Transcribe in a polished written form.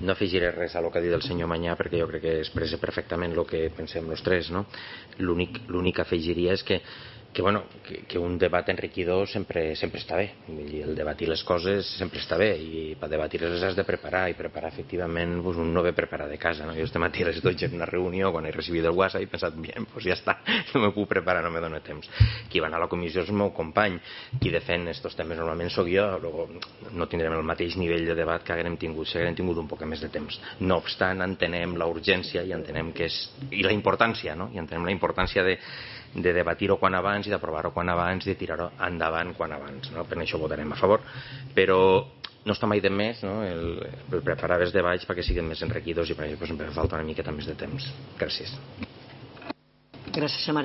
No afegiré res a el que ha dit el senyor Mañà perquè jo crec que expressa perfectament el que pensem els tres, no? L'únic que afegiria és que un debat enriquidor sempre està bé. Vull dir, el debatir les coses sempre està bé i per debatir-les les has de preparar i preparar efectivament un no ve preparat de casa, no? Jo este matí a les 12 en una reunió quan he recibit el WhatsApp he pensat, bien, pues ja està, no me puc preparar, no me dóna temps. Qui va anar a la comissió és el meu company, qui defèn estos temes normalment sóc jo, luego no tindrem el mateix nivell de debat que haguem tingut si haguem tingut un poc més de temps. No obstant, entenem la urgència i entenem que és, i la importància, no? I entenem la importància de debatir-ho quan abans i d'aprovar-ho quan abans i de tirar-ho endavant quan abans, no? Per això votarem a favor, però no està mai de més, no? el preparar els debats perquè siguin més enriquidors i per això em falta una miqueta més de temps. Gràcies. Gràcies a